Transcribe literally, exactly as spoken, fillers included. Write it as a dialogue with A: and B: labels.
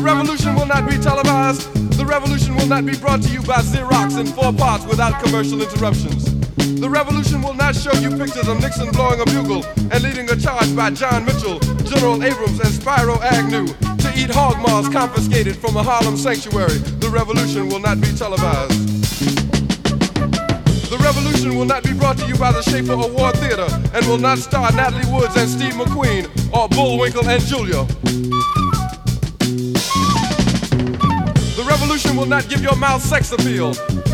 A: revolution will not be televised. The revolution will not be brought to you by Xerox in four parts without commercial interruptions. The revolution will not show you pictures of Nixon blowing a bugle and leading a charge by John Mitchell, General Abrams, and Spyro Agnew to eat hog maws confiscated from a Harlem sanctuary. The revolution will not be televised. The revolution will not be brought to you by the Schaefer Award Theater and will not star Natalie Woods and Steve McQueen or Bullwinkle and Julia. The revolution will not give your mouth sex appeal.